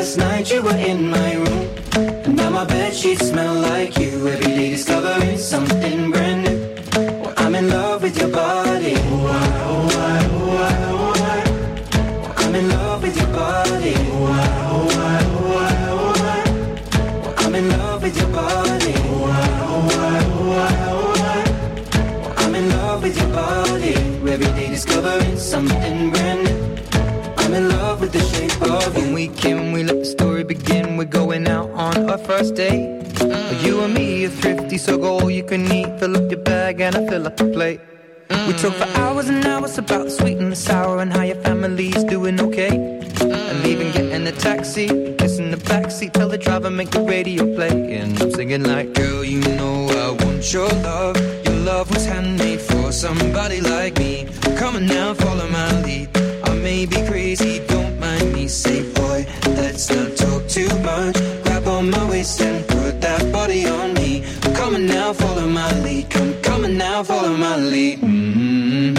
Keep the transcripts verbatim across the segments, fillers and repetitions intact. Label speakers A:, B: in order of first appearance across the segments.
A: Last night you were in my room, and now my bedsheets smell like you. Every day discovering something brand new. Well, I'm in love with your body. Oh, I, oh, I, oh, I, oh, I. Well, I'm in love with your body. Oh, I, oh, I, oh, I, oh, I. Well, I'm in love with your body. Oh, I, oh, I, oh, I, oh, I. Well, I'm in love with your body. Every day discovering something brand new. I'm in love with the shape of you. When we came, we let the story begin. We're going out on our first date. Mm. You and me are thrifty, so go all you can eat. Fill up your bag and I fill up the plate. Mm. We talk for hours and hours about the sweet and the sour and how your family's doing okay. Mm. And even getting a taxi, kissing the backseat, tell the driver make the radio play. And I'm singing like, girl, you know I want your love. Your love was handmade for somebody like me. Come on now, follow my lead. I may be crazy, don't mind me. Say, boy, let's not talk too much. Grab on my waist and put that body on me. Come on now, follow my lead. Come, come on now, follow my lead. Mm-hmm.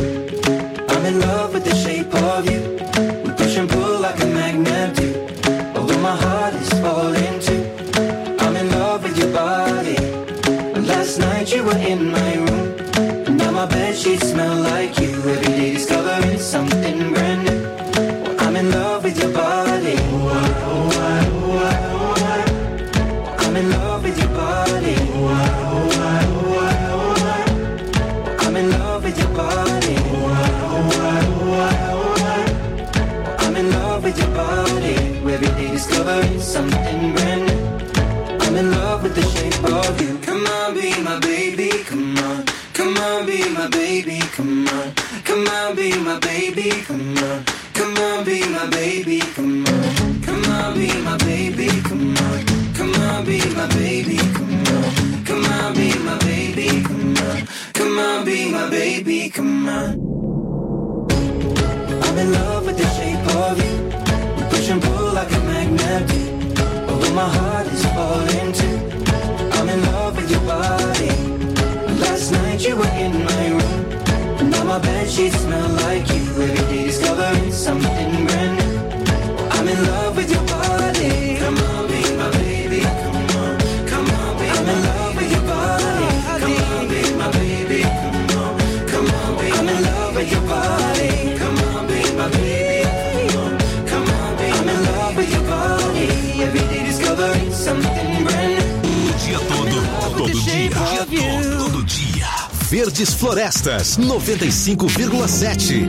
A: I'm in love with the shape of you. We push and pull like a magnet do. Although my heart is falling too. I'm in love with your body. Last night you were in my room, and now my bedsheets smell like you. Every day discovering something brand new. Well, I'm in love with your body. Oh, I, oh, I, oh, I, oh, I. Well, I'm in love with your body. Oh, I, oh, I, oh, I, oh, I. Well, I'm in love with your body. Oh, I, oh, I, oh, I, oh, I. Well, I'm in love with your body. Every day discovering something brand new. I'm in love with the shape of you. Come on, be my baby, come on. Come on, be my baby, come on. Come on, be my baby, come on. Come on, be my baby, come on. Come on, be my baby, come on. Come on, be my baby, come on. Come on, be my baby, come on. Come on, be my baby, come on. I'm in love with the shape of you. We push and pull like a magnet do. Although my heart is falling too. I'm in love with your body. Last night you were in my room, and now my bedsheets smell like you. Every day discovering something brand new. I'm in love with your body. Come on, be my baby. Come on, come on, be I'm in love with your body. Come on, be my baby. Come on, come on, be I'm in love with your body. Come on, be my baby. Come on, come on, be I'm in love with your body. Every day discovering something brand new.
B: O dia todo, todo dia, dia todo, todo dia. Verdes Florestas, noventa e cinco vírgula sete.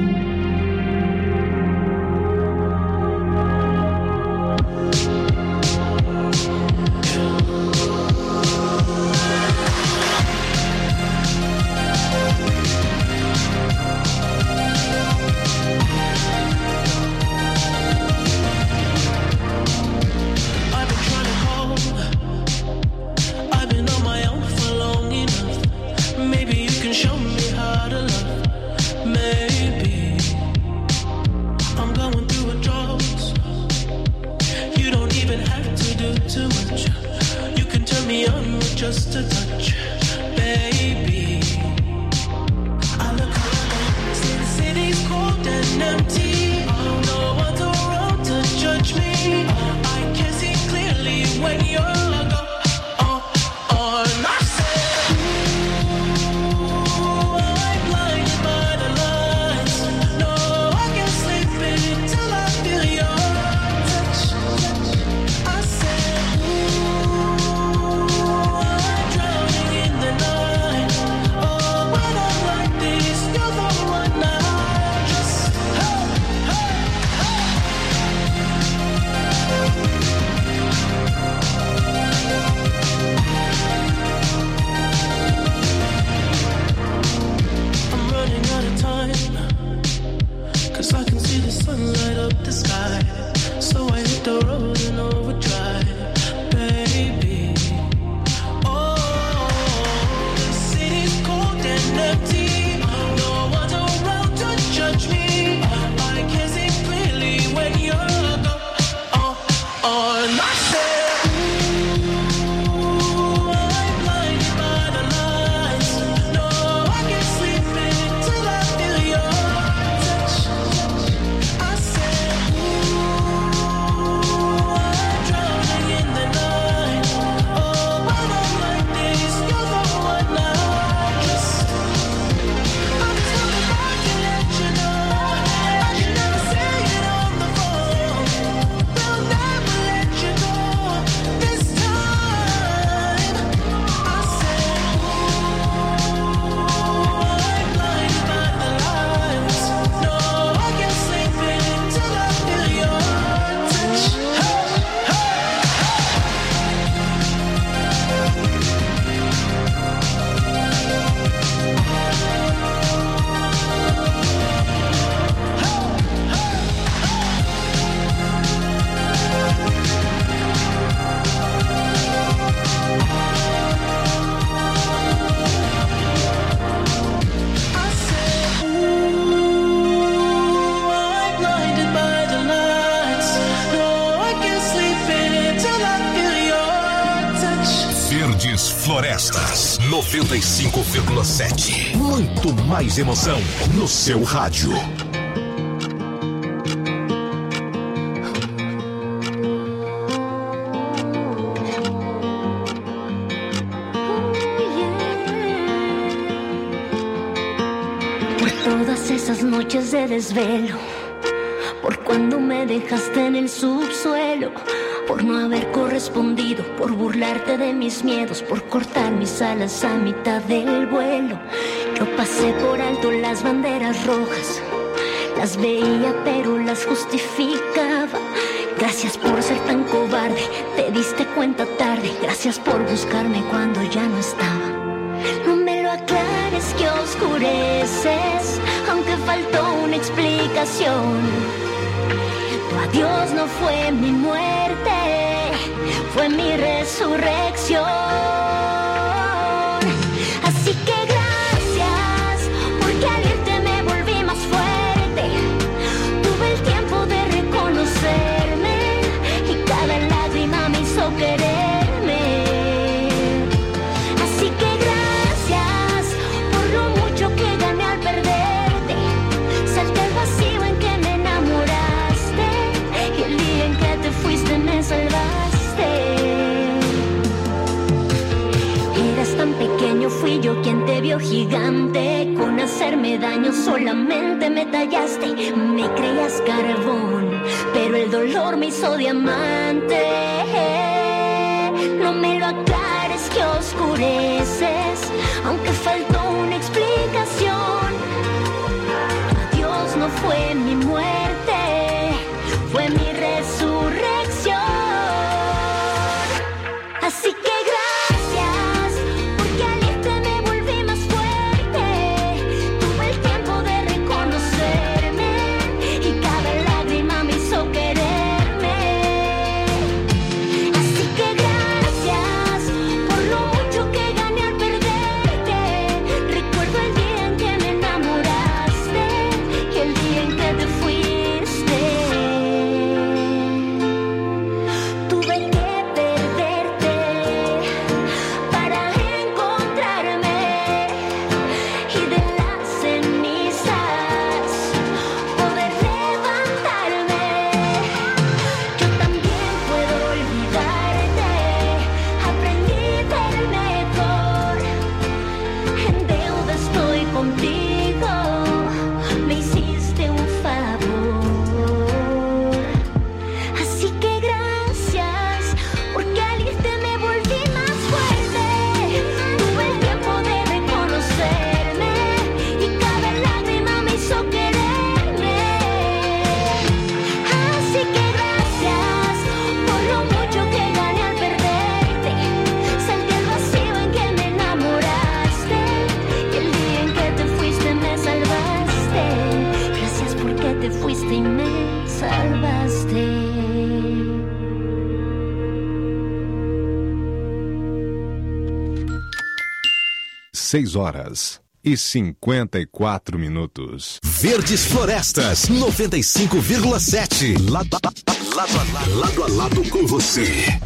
C: Drowning
B: Verdes Florestas, noventa e cinco vírgula sete. Muito mais emoção no seu rádio.
C: Por todas esas noches de desvelo, por cuando me dejaste en el subsuelo, por no haber correspondido, por burlarte de mis miedos, por cortar mis alas a mitad del vuelo. Yo pasé por alto las banderas rojas, las veía pero las justificaba. Gracias por ser tan cobarde, te diste cuenta tarde. Gracias por buscarme cuando ya no estaba. No me lo aclares que oscureces, aunque faltó una explicación. Tu adiós no fue mi muerte, fue mi resurrección. Así que gracias, porque al irte me volví más fuerte. Tuve el tiempo de reconocerme y cada lágrima me hizo quererme. Así que gracias por lo mucho que gané al perderte. Salté al vacío en que me enamoraste y el día en que te fuiste me salvaste. Eras tan pequeño, fui yo quien te vio gigante. Con hacerme daño solamente me tallaste. Me creías carbón, pero el dolor me hizo diamante. No me lo aclares que oscureces, aunque faltó una explicación. Tu adiós no fue mi muerte, fue mi resurrección. Así que gracias, porque al irte me volví más fuerte. Tuve el tiempo de reconocerme y cada lágrima me hizo quererme. Así que gracias por lo mucho que gané al perderte. Recuerdo el día en que me enamoraste y el día en que te fuiste. Tuve que perderte para encontrarme y de las cenizas poder levantarme. Yo también puedo olvidarte, aprendí del mejor. En deuda estoy contigo, me hiciste un favor. Así que gracias, porque al irte me volví más fuerte. Tuve el tiempo de reconocerme y cada lágrima me hizo quererme. Así que gracias por lo mucho que gané al perderte. Salté al vacío en que me enamoraste y el día en que te fuiste me salvaste. Gracias porque te fuiste y me salvaste.
D: Seis horas e cinquenta e quatro minutos.
B: Verdes Florestas, noventa e cinco vírgula sete. Lado, lado, lado, a lado, lado a lado com você.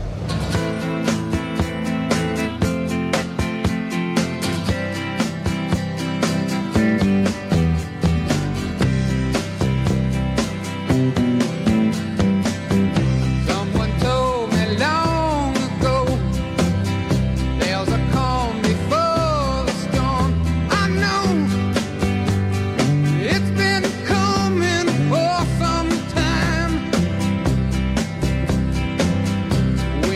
E: Someone told me long ago there's a calm before the storm. I know it's been coming for some time.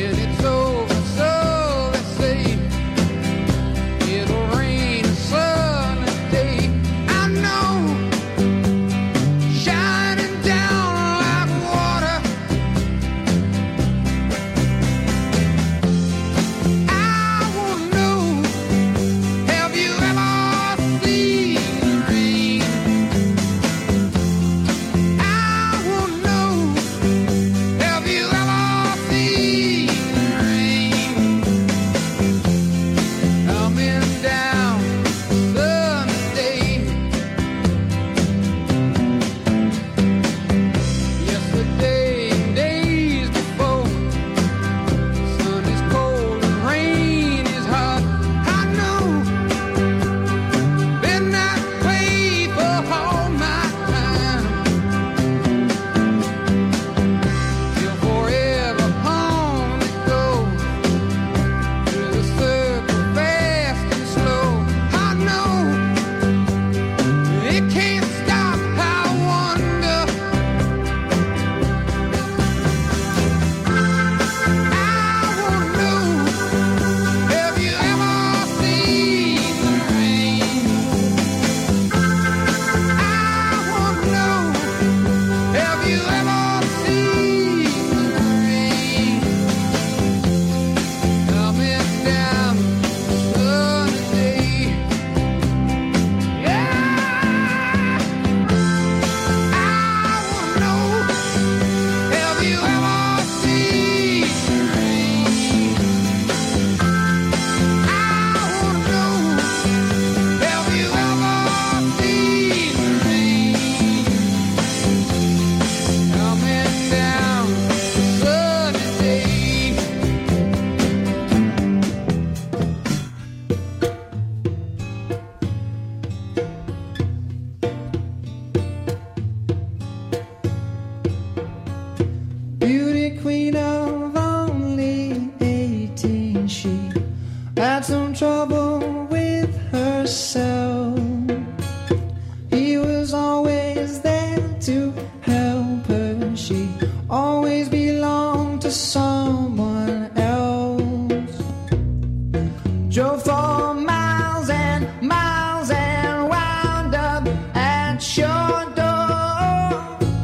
E: queen of only eighteen. She had some trouble with herself. He was always there to help her. She always belonged to someone else. Drove for miles and miles and wound up at your door.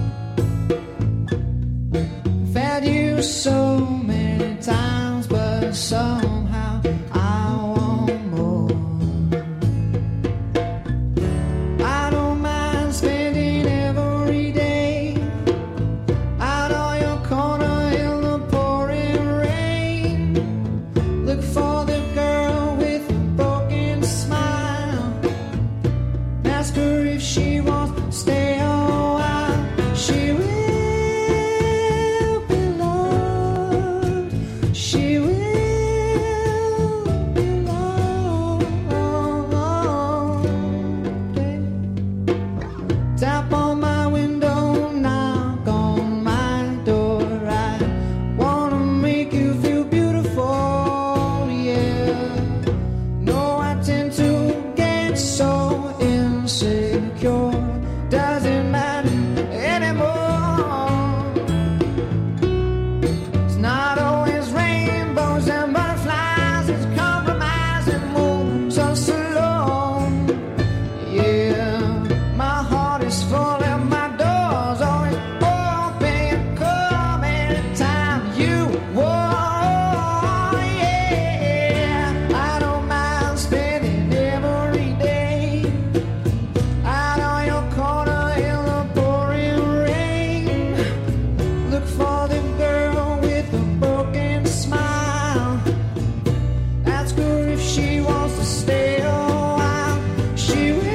E: Fed you so many times, but somehow I want more. I don't mind spending every day out on your corner in the pouring rain. Look for the girl with a broken smile. Ask her if she wants to stay a while. She will be loved. She will be loved. Tap on my window, knock on my door. I wanna make you feel beautiful, yeah. No, I tend to get so insecure. Doesn't matter anymore. It's not always rainbows and butterflies. It's compromise and moves us along. Yeah, my heart is full and my door's always open. Come anytime you want. Yeah, I don't mind spending every day out on your corner in the pouring rain. Look for the girl with a broken smile. Ask her if she wants to stay a while. She will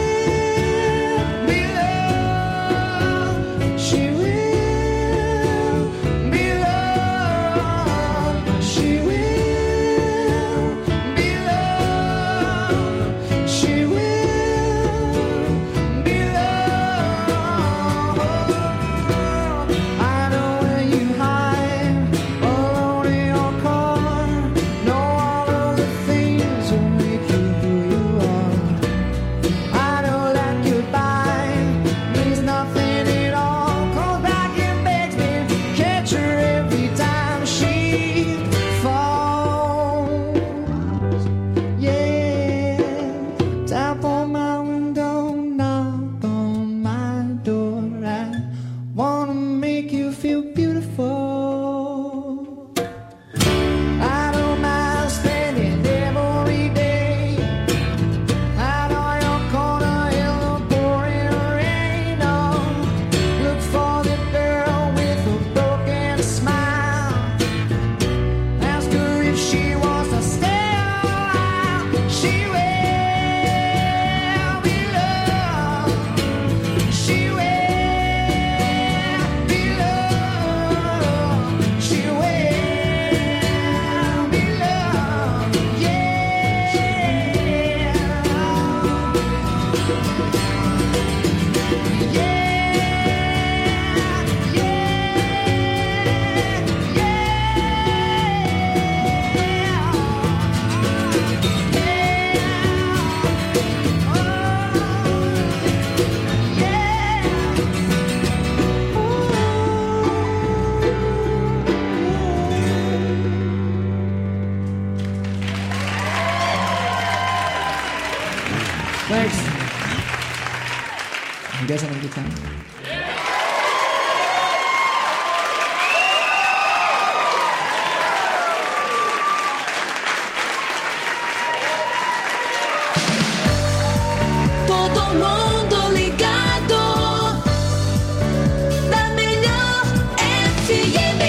E: be loved. She will be loved. She will be loved. She will be loved. I know where you hide alone in your car. Know all of the things that make you who you are. I know that goodbye means nothing at all. Calls back and begs me to catch her every time she falls. Yeah, tap on my window, knock on my door. I wanna make you feel beautiful. I don't mind spending every day out on your corner in the pouring rain. Oh, look for the girl with a broken smile. Ask her if she wants to stay a while. She will be loved. She will be loved. She will be loved. Yeah. Thanks. You guys having a good time?
F: Todo mundo ligado na melhor F M.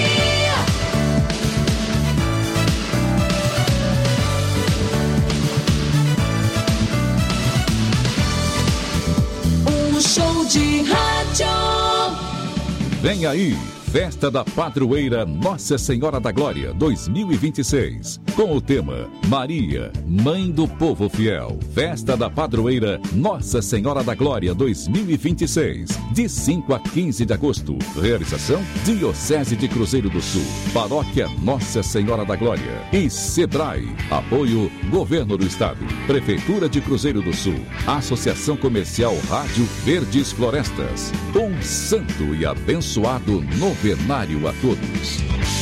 F: Um show de rádio.
D: Vem aí,
G: Festa da Padroeira Nossa Senhora da Glória dois mil e vinte e seis. Com o tema Maria, Mãe do Povo Fiel. Festa da Padroeira Nossa Senhora da Glória dois mil e vinte e seis. De cinco a quinze de agosto. Realização Diocese de Cruzeiro do Sul. Paróquia Nossa Senhora da Glória. E Sebrae. Apoio Governo do Estado. Prefeitura de Cruzeiro do Sul. Associação Comercial Rádio Verdes Florestas. Um santo e abençoado novenário a todos.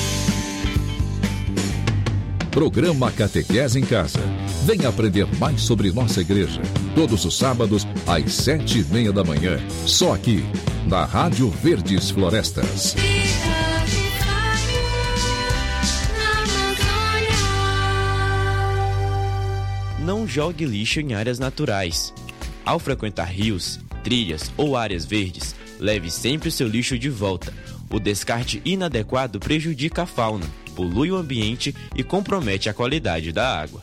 G: Programa Catequese em Casa. Venha aprender mais sobre nossa igreja. Todos os sábados, às sete e meia da manhã. Só aqui, na Rádio Verdes Florestas.
H: Não jogue lixo em áreas naturais. Ao frequentar rios, trilhas ou áreas verdes, leve sempre o seu lixo de volta. O descarte inadequado prejudica a fauna, polui o ambiente e compromete a qualidade da água.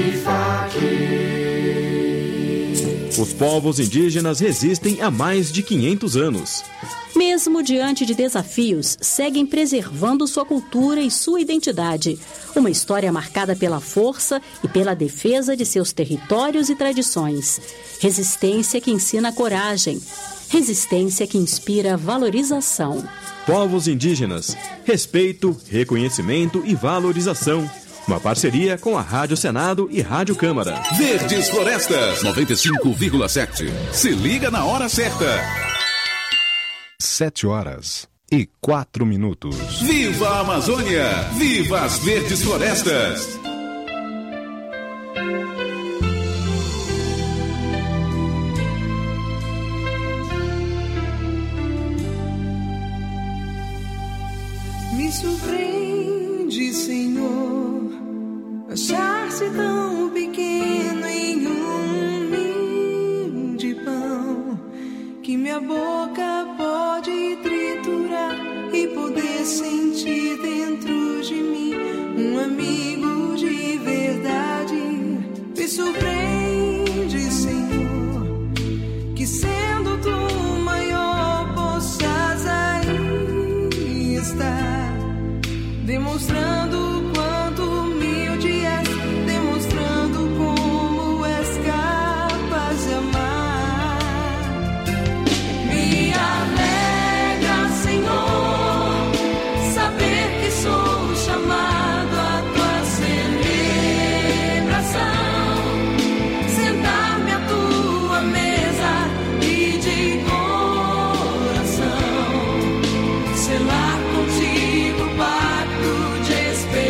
I: Os povos indígenas resistem há mais de quinhentos anos.
J: Mesmo diante de desafios, seguem preservando sua cultura e sua identidade. Uma história marcada pela força e pela defesa de seus territórios e tradições. Resistência que ensina coragem. Resistência que inspira valorização.
I: Povos indígenas, respeito, reconhecimento e valorização. Uma parceria com a Rádio Senado e Rádio Câmara.
B: Verdes Florestas noventa e cinco vírgula sete. Se liga na hora certa.
D: Sete horas e quatro minutos.
B: Viva a Amazônia! Viva as Verdes Florestas!
E: Me surpreende, Senhor, achar-se tão pequeno em um ninho de pão, que minha boca pode triturar e poder sentir dentro de mim um amigo de verdade. Me surpreende, Senhor, que sendo tu maior possas aí estar, demonstrando o quanto humilde és, demonstrando como és capaz de amar. Me alegra, Senhor, saber que sou chamado à tua celebração, sentar-me à tua mesa e de coração selar contigo o pacto de esperança.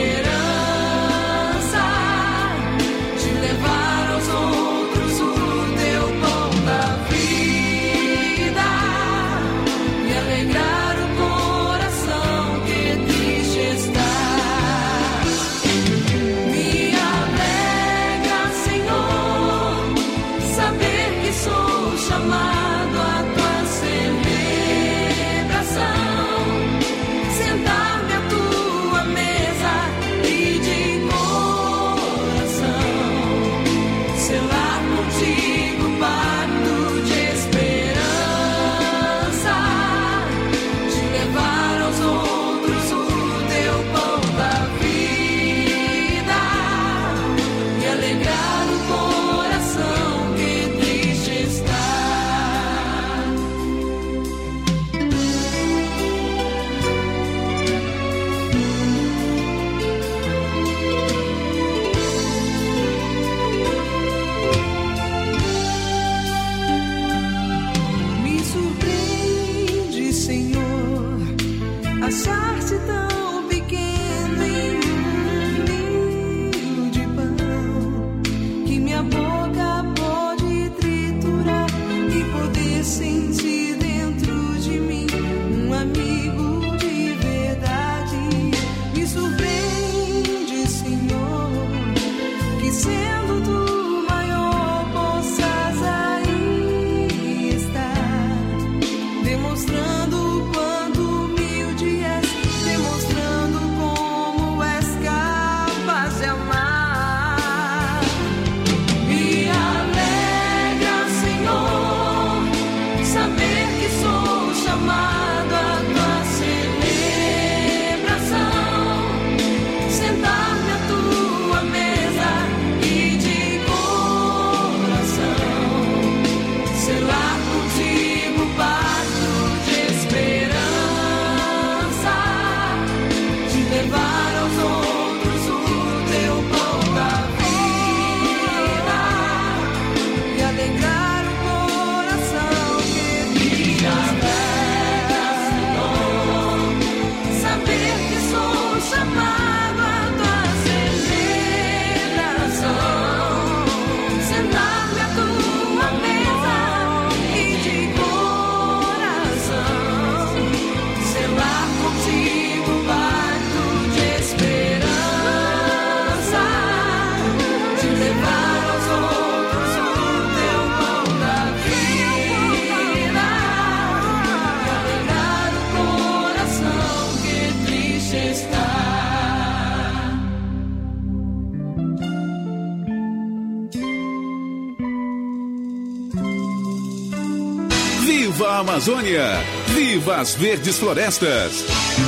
G: a Amazônia. Viva as verdes florestas!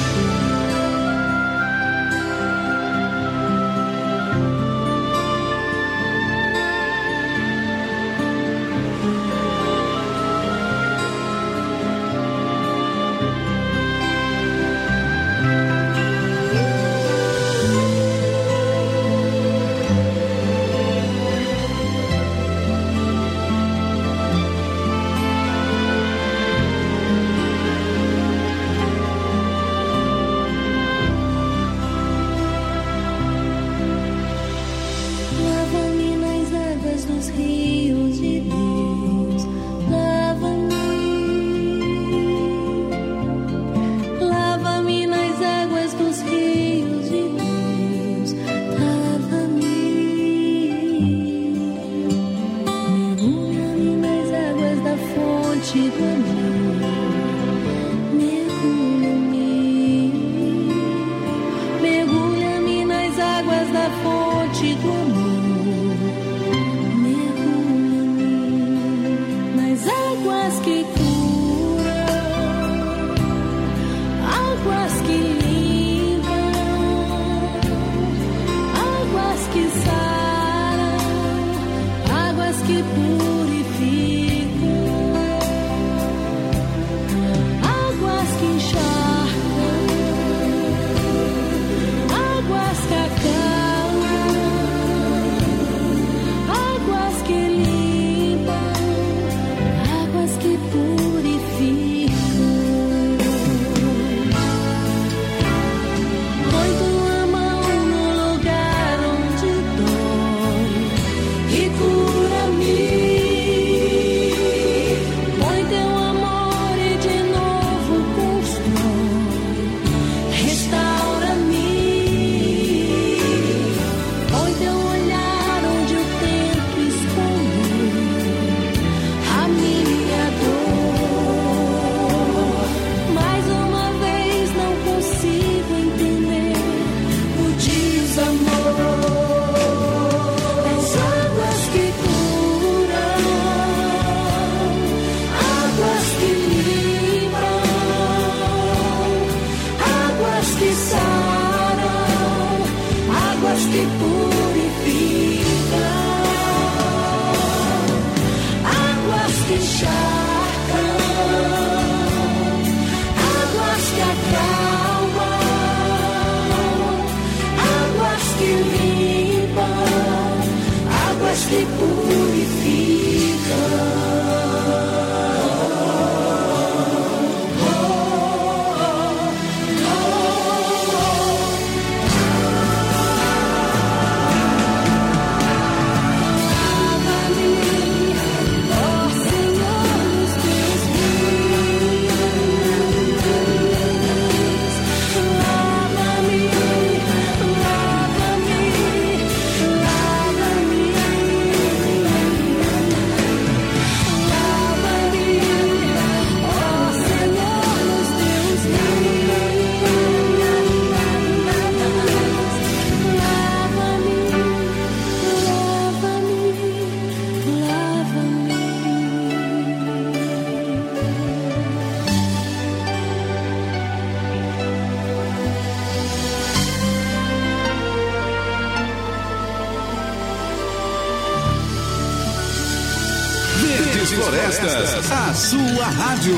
G: Florestas, a sua rádio.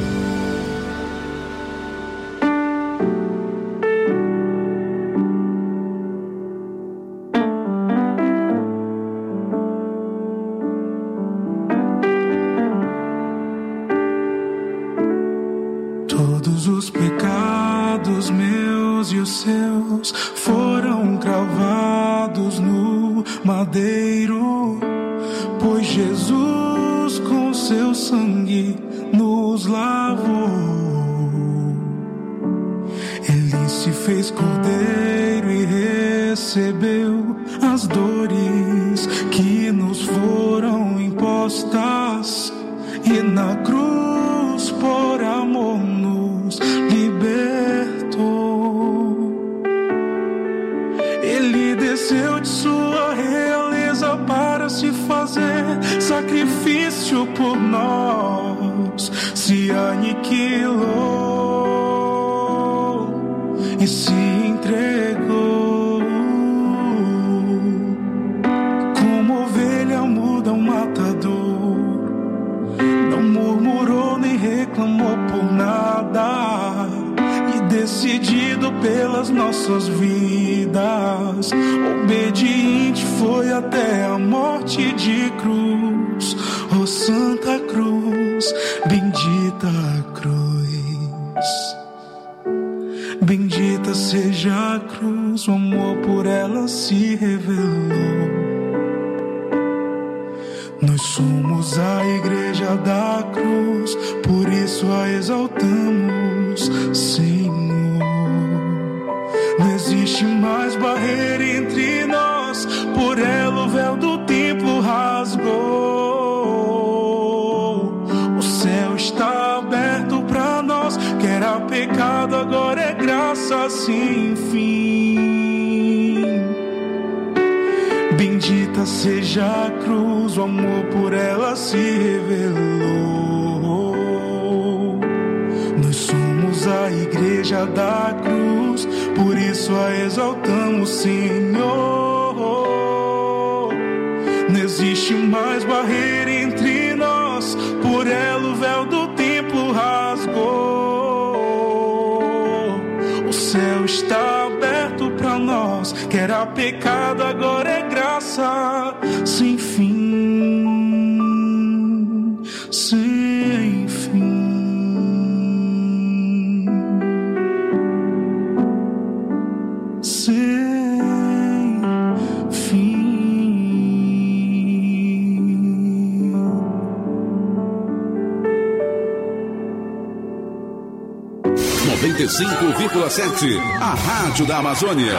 K: Todos os pecados meus e os seus foram cravados no madeiro, pois Jesus com seu sangue nos lavou. Ele se fez cordeiro e recebeu as dores que nos foram impostas, e na cruz por amor nos libertou. Ele desceu de sua realeza para se fazer sacrifício por nós. Deus se aniquilou e se entregou. Como ovelha muda um matador, não murmurou nem reclamou por nada, e decidido pelas nossas vidas, obediente foi até a morte de cruz. Oh Santa Cruz, bendita cruz, bendita seja a cruz, o amor por ela se revelou. Nós somos a igreja da cruz, por isso a exaltamos, Senhor. Não existe mais barreira entre nós, por ela o véu do templo rasgou. O céu está aberto para nós, que era pecado, agora é graça sem fim. Bendita seja a cruz, o amor por ela se revelou. Nós somos a igreja da cruz, por isso a exaltamos, Senhor. Não existe mais barreira entre nós, por ela o véu do templo rasgou. O céu está aberto para nós, que era pecado, agora é graça sem fim, sem fim.
B: noventa e cinco vírgula sete, a Rádio da Amazônia.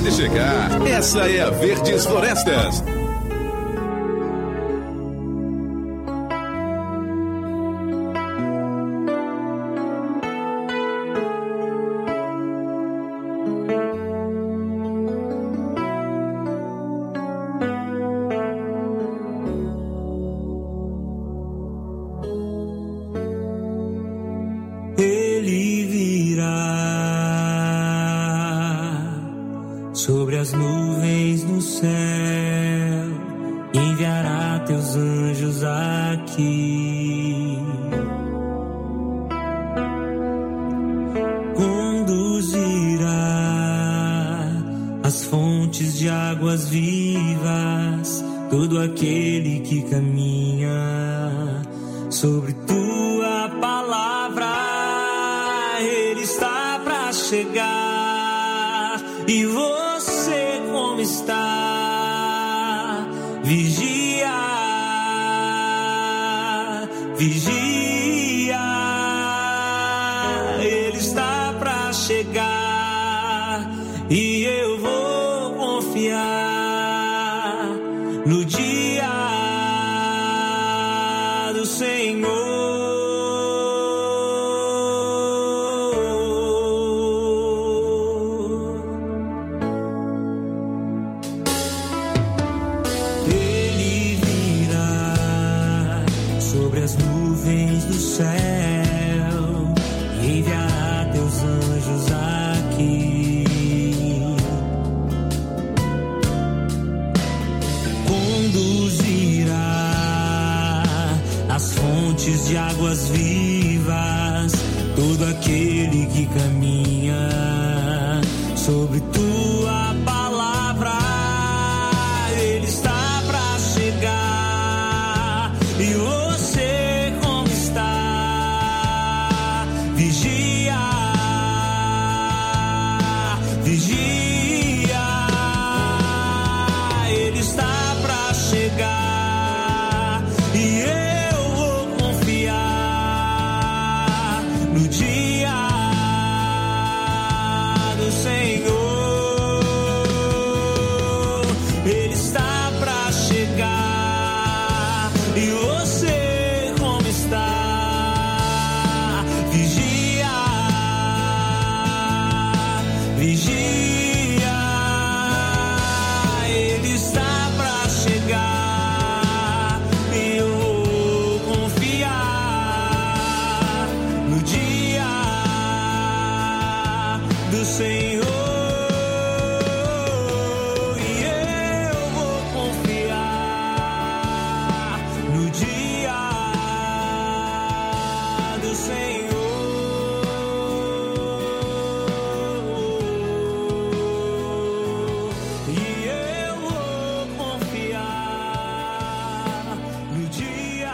B: de chegar. Essa é a Verdes Florestas.
L: Sobre as nuvens no céu, enviará teus anjos aqui. Conduzirá as fontes de águas vivas, todo aquele que caminha sobre tua palavra. Ele está para chegar e você como está? Vigia, vigia. Ele está pra chegar e eu vou confiar no dia do Senhor. De águas vivas, todo aquele que caminha sobre tua palavra. Ele está pra chegar e você como está? Vigia, vigia. Ele está pra chegar e eu no dia do Senhor. Ele está pra chegar e você como está? Vigia, vigia. Ele está pra chegar e eu vou confiar no dia do Senhor, e eu vou confiar no dia do Senhor, e eu vou confiar no dia,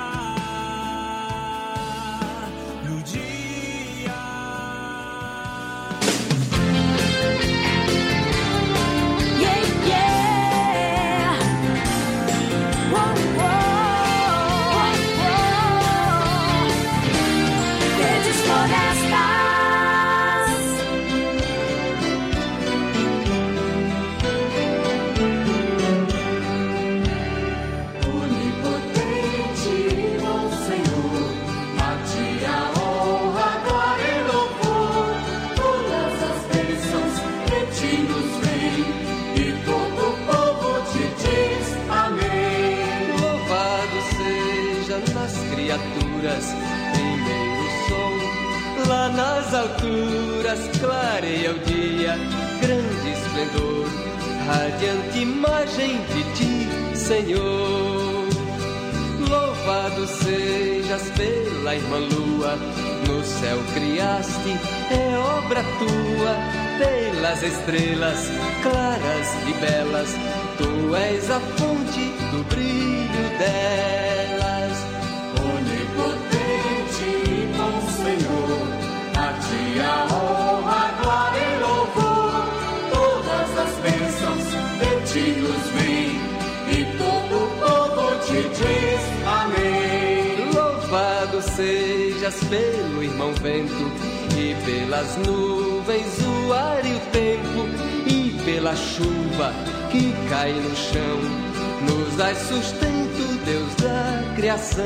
L: no dia.
M: Primeiro som, lá nas alturas, clareia o dia, grande esplendor, radiante imagem de ti, Senhor. Louvado sejas pela irmã lua, no céu criaste, é obra tua, pelas estrelas, claras e belas, tu és a fonte do brilho delas.
N: Onipotente e bom Senhor, a ti a honra, a glória e louvor, todas as bênçãos de ti nos vêm, e todo o povo te diz amém.
M: Louvado sejas pelo irmão vento, e pelas nuvens o ar e o tempo, e pela chuva que cai no chão, nos dá sustento, Deus da criação.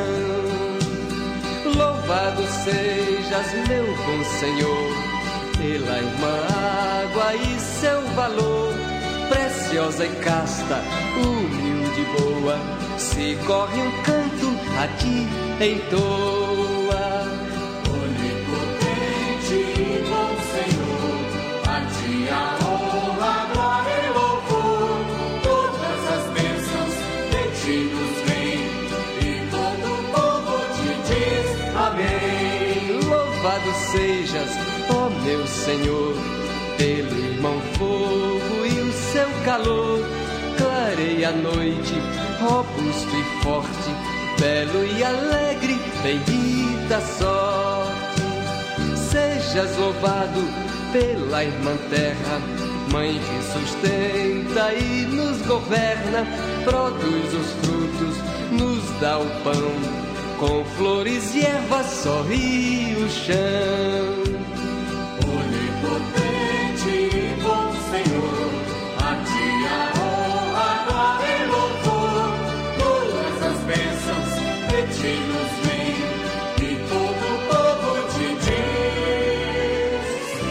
M: Louvado sejas, meu bom Senhor, pela irmã água e seu valor, preciosa e casta, humilde e boa, se corre um canto a ti entoa.
N: Onipotente e bom Senhor, a ti a honra, glória e louvor, todas as bênçãos de ti nos vêm, e todo o povo te diz amém.
M: Louvado sejas, ó meu Senhor, pelo irmão fogo e o seu calor, clareia a noite, robusto e forte, belo e alegre, bendita sorte. Sejas louvado pela irmã terra, mãe que sustenta e nos governa, produz os frutos, nos dá o pão, com flores e ervas sorri o chão.
N: Onipotente e bom Senhor, a ti a honra, glória e louvor, todas as bênçãos de ti nos vêm, e todo o povo te diz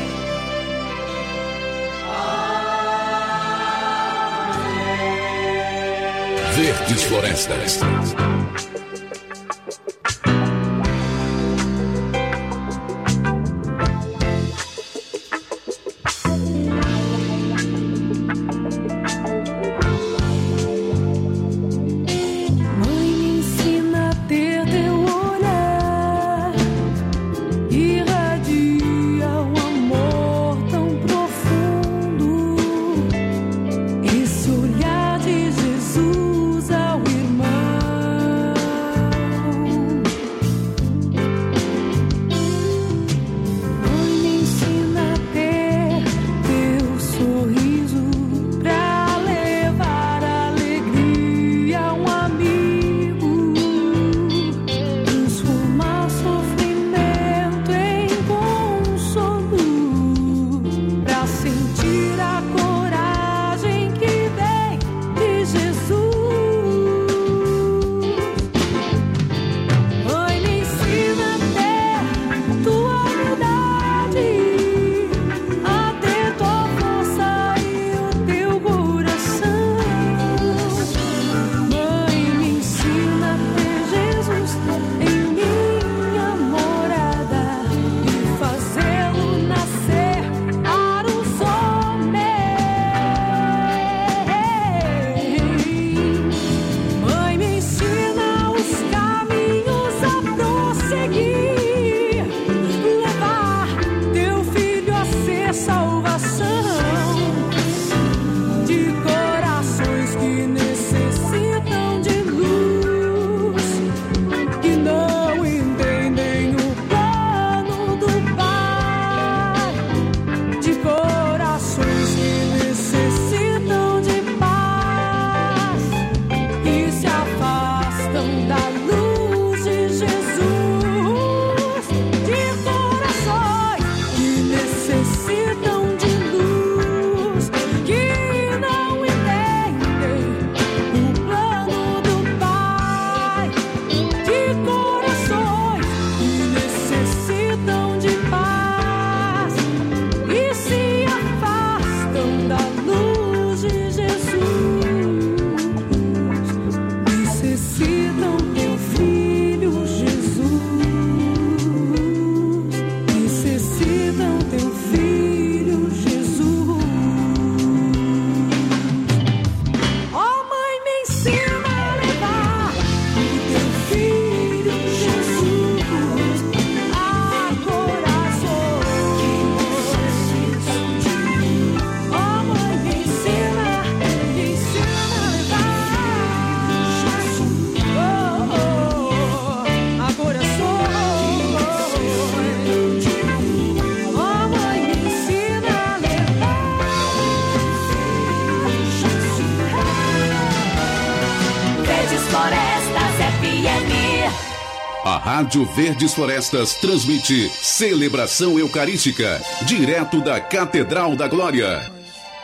N: amém.
B: Verdes Florestas. A Rádio Verdes Florestas transmite Celebração Eucarística, direto da Catedral da Glória.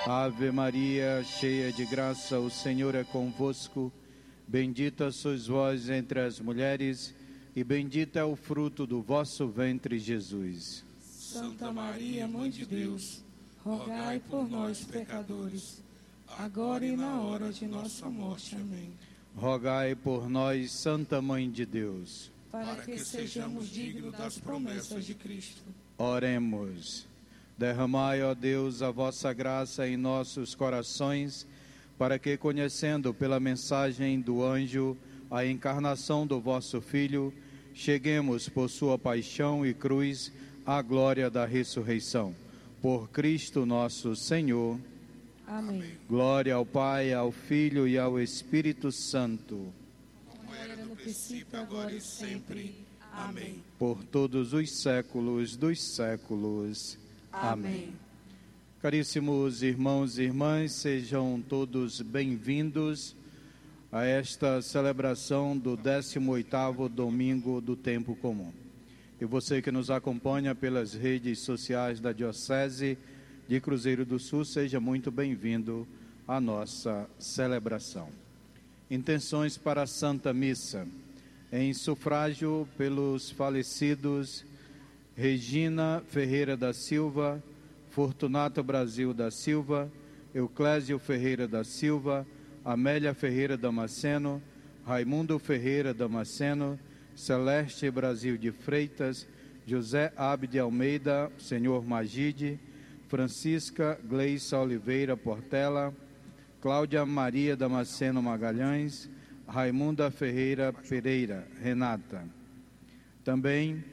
O: Ave Maria, cheia de graça, o Senhor é convosco. Bendita sois vós entre as mulheres, e bendito é o fruto do vosso ventre, Jesus.
K: Santa Maria, Mãe de Deus, rogai por nós, pecadores, agora e na hora de nossa morte. Amém.
O: Rogai por nós, Santa Mãe de Deus,
K: para que sejamos dignos das promessas de Cristo.
O: Oremos. Derramai, ó Deus, a vossa graça em nossos corações, para que, conhecendo pela mensagem do anjo a encarnação do vosso Filho, cheguemos por sua paixão e cruz à glória da ressurreição. Por Cristo nosso Senhor.
K: Amém.
O: Glória ao Pai, ao Filho e ao Espírito Santo.
K: Como era no princípio, agora e sempre. Amém.
O: Por todos os séculos dos séculos. Amém. Caríssimos irmãos e irmãs, sejam todos bem-vindos a esta celebração do décimo oitavo domingo do tempo comum. E você que nos acompanha pelas redes sociais da Diocese de Cruzeiro do Sul, seja muito bem-vindo à nossa celebração. Intenções para a Santa Missa. Em sufrágio pelos falecidos Regina Ferreira da Silva, Fortunato Brasil da Silva, Euclésio Ferreira da Silva, Amélia Ferreira Damasceno, Raimundo Ferreira Damasceno, Celeste Brasil de Freitas, José Abde Almeida, Senhor Magide, Francisca Gleissa Oliveira Portela, Cláudia Maria Damasceno Magalhães, Raimunda Ferreira Pereira, Renata. Também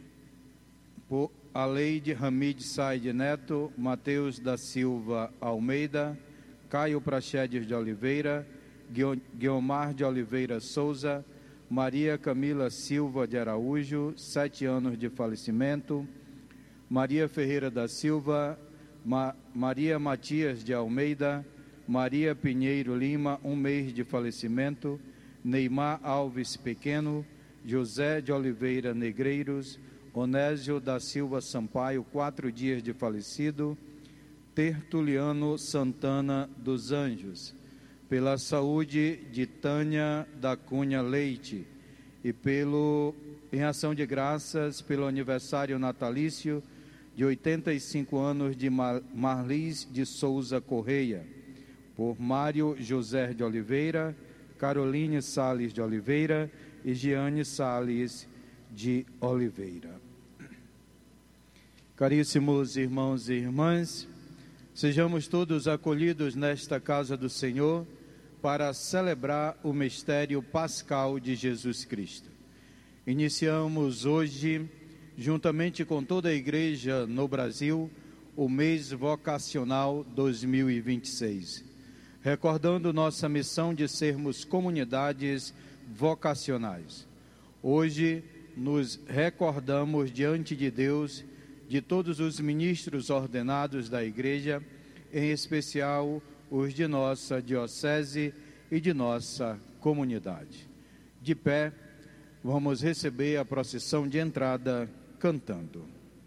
O: por Aleide Ramide Saide Neto, Mateus da Silva Almeida, Caio Praxedes de Oliveira, Guiomar de Oliveira Souza, Maria Camila Silva de Araújo, sete anos de falecimento, Maria Ferreira da Silva, Ma Maria Matias de Almeida, Maria Pinheiro Lima, um mês de falecimento, Neymar Alves Pequeno, José de Oliveira Negreiros, Onésio da Silva Sampaio, quatro dias de falecido, Tertuliano Santana dos Anjos, pela saúde de Tânia da Cunha Leite e pelo, em ação de graças pelo aniversário natalício de oitenta e cinco anos de Mar, Marlis de Souza Correia, por Mário José de Oliveira, Caroline Sales de Oliveira e Giane Sales de Oliveira. Caríssimos irmãos e irmãs, sejamos todos acolhidos nesta casa do Senhor para celebrar o mistério pascal de Jesus Cristo. Iniciamos hoje, juntamente com toda a igreja no Brasil, o mês vocacional dois mil e vinte e seis, recordando nossa missão de sermos comunidades vocacionais. Hoje nos recordamos diante de Deus de todos os ministros ordenados da igreja, em especial os de nossa diocese e de nossa comunidade. De pé, vamos receber a procissão de entrada cantando.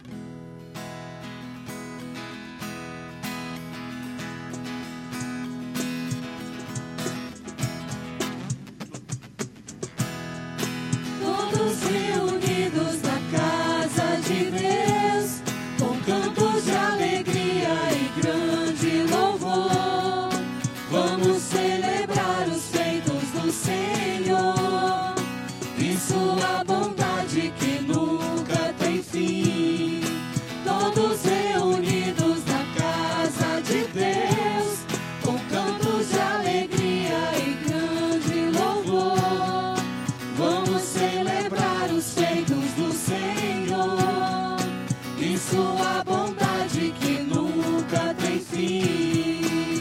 F: Todos reunidos na casa de Deus, com cantos de alegria e grande louvor, vamos celebrar os feitos do Senhor e sua bondade que nunca tem fim. Todos reunidos na casa de Deus, com cantos de alegria e grande louvor, vamos celebrar os feitos do Senhor e sua bondade que nunca tem fim.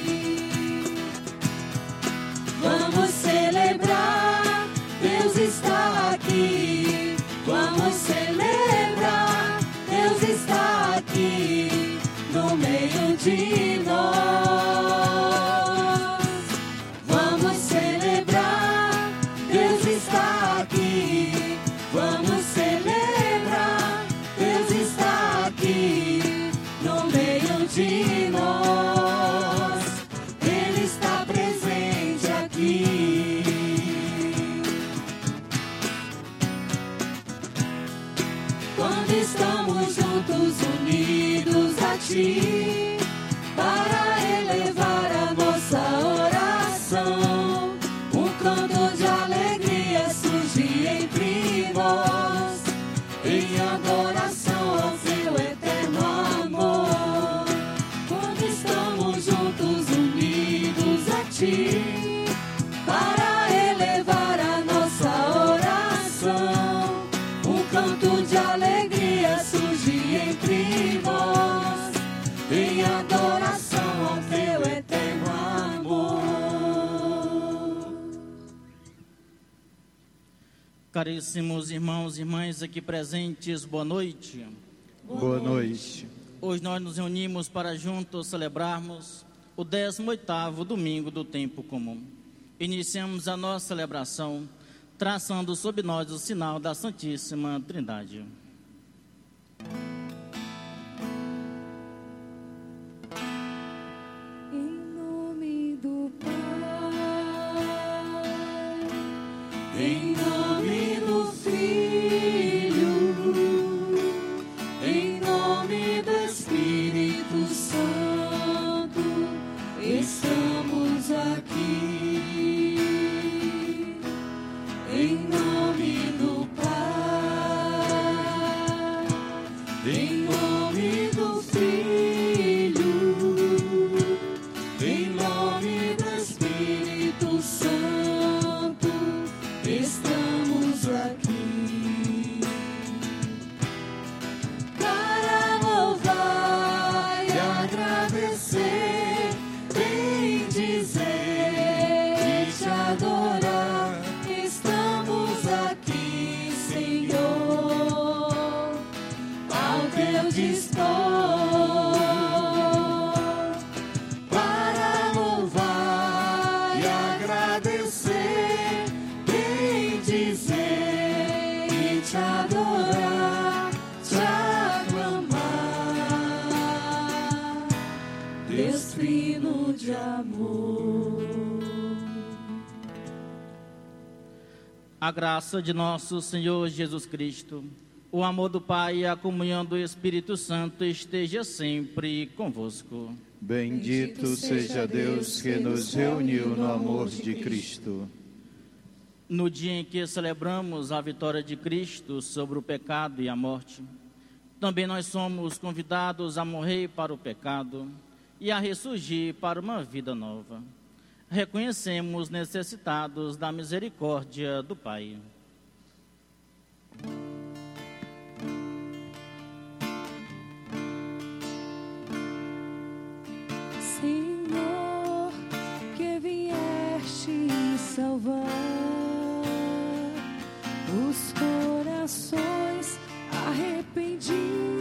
F: Vamos celebrar, Deus está aqui. Vamos celebrar, Deus está aqui no meio de nós. Vamos celebrar, Deus está aqui. Vamos celebrar, Deus está aqui no meio de nós. ti, para elevar a nossa oração. Um canto de alegria surge entre nós, em adoração ao teu eterno amor. Quando estamos juntos, unidos a ti, para elevar a nossa oração. Um canto de alegria surge entre nós, em adoração ao teu eterno amor.
P: Caríssimos irmãos e irmãs aqui presentes, boa noite.
O: Boa noite.
P: Hoje nós nos reunimos para juntos celebrarmos o décimo oitavo domingo do tempo comum. Iniciamos a nossa celebração traçando sob nós o sinal da Santíssima Trindade.
F: Em nome do Pai, em nome do Filho, em nome do Espírito Santo, estamos aqui. Em nome do Pai, em nome do Filho, em nome do Espírito Santo, estamos aqui para louvar e agradecer, bendizer e te adorar. Estamos aqui, Senhor, ao teu dispor, para louvar e agradecer, bendizer e te adorar, te aclamar, Deus Trino de amor.
P: A graça de nosso Senhor Jesus Cristo, o amor do Pai e a comunhão do Espírito Santo esteja sempre convosco.
O: Bendito seja Deus que nos reuniu no amor de Cristo.
P: No dia em que celebramos a vitória de Cristo sobre o pecado e a morte, também nós somos convidados a morrer para o pecado e a ressurgir para uma vida nova. Reconhecemos necessitados da misericórdia do Pai.
F: Senhor, que vieste salvar os corações arrependidos.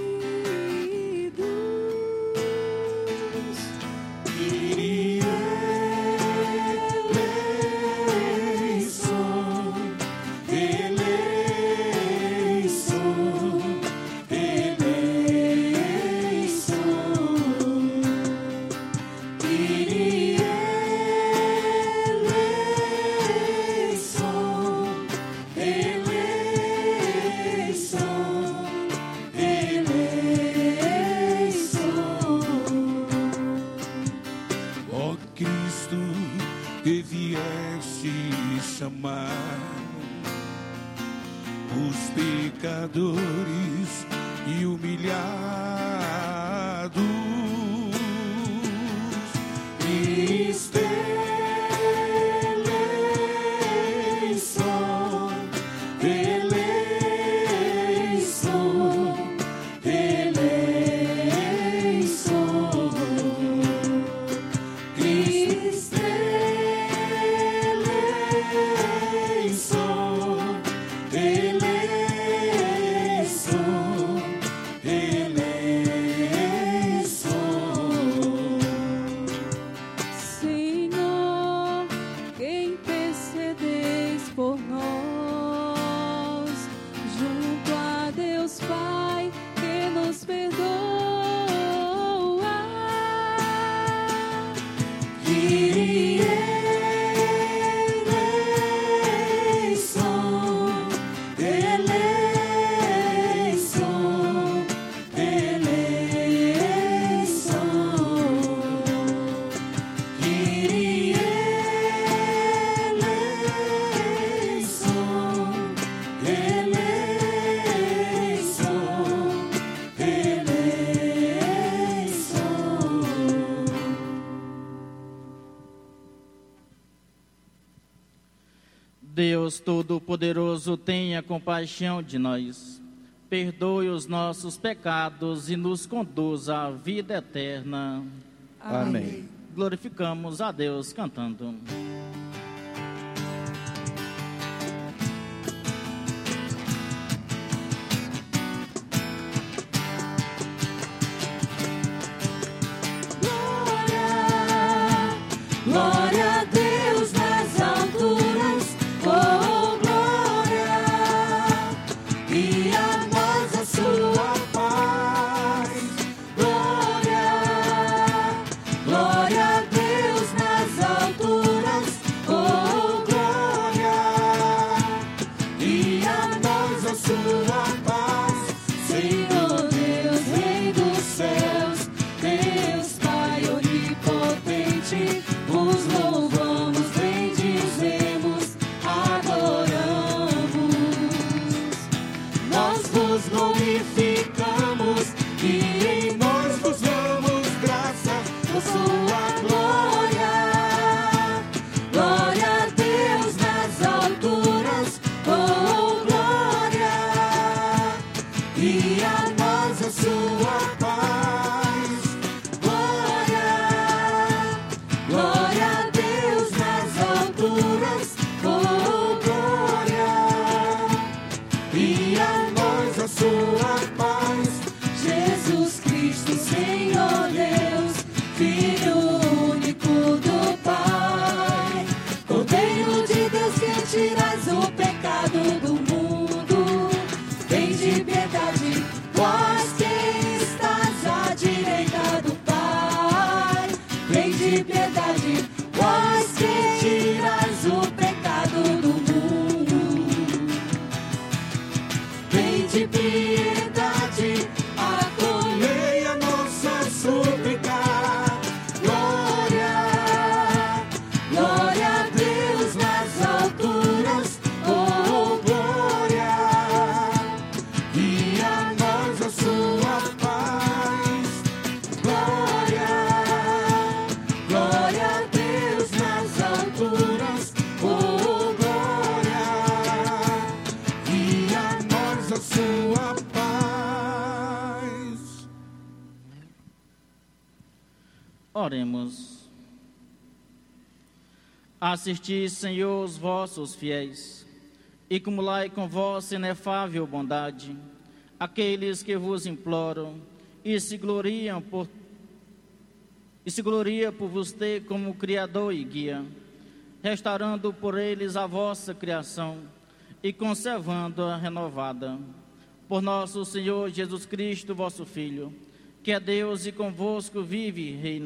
K: Os pecadores e humilhados,
F: Cristo eleição, eleição, eleição, Cristo eleição, eleição, eleição.
P: Deus Todo-Poderoso, tenha compaixão de nós, perdoe os nossos pecados e nos conduza à vida eterna.
O: Amém.
P: Glorificamos a Deus cantando.
F: Glória a Deus nas alturas, oh glória, e a nós a sua paz. Glória, glória a Deus nas alturas, oh glória, e a nós a sua paz. Senhor Deus, Rei dos céus, Deus Pai onipotente, os louvamos, bendizemos, adoramos. Nós vos glorificamos e em nós vos damos graças por sua glória. Glória a Deus nas alturas, oh glória, e a nós a sua paz. Glória, glória a Deus nas alturas, oh glória, e a nós a sua paz. Jesus Cristo, Senhor Deus, Filho único do Pai, Cordeiro de Deus que tiras o pecado do mundo, vem de piedade, vós que estás à direita do Pai, vem de piedade, vós que tiras o pecado do mundo, vem de piedade, acolhei a nossa súplica. Glória, glória a Deus nas alturas, oh glória, e a nós a sua paz. Glória, glória a Deus nas alturas, oh glória, e a nós a sua paz.
P: Oremos. Assisti, Senhor, os vossos fiéis, e cumulai com vossa inefável bondade aqueles que vos imploram e se gloriam por e se gloria por vos ter como Criador e Guia, restaurando por eles a vossa criação e conservando-a renovada. Por nosso Senhor Jesus Cristo, vosso Filho, que é Deus e convosco vive e reina